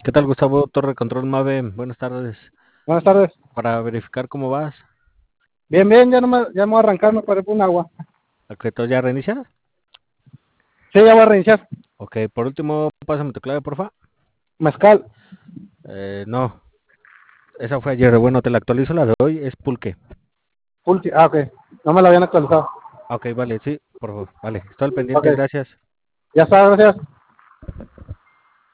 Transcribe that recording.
¿Qué tal, Gustavo? Torre Control Mave, buenas tardes. Buenas tardes. Para verificar cómo vas, Bien, bien, ya me voy a arrancar, me paré por un agua. ¿a todo ya reinicias? Sí, ya voy a reiniciar. Ok, por último, pásame tu clave, porfa. Mezcal. No, esa fue ayer. Bueno, te la actualizo, la de hoy es pulque. Ok. No me la habían actualizado. Ok, vale, sí, por favor. Vale, estoy al Ok. pendiente, gracias. Ya está, gracias.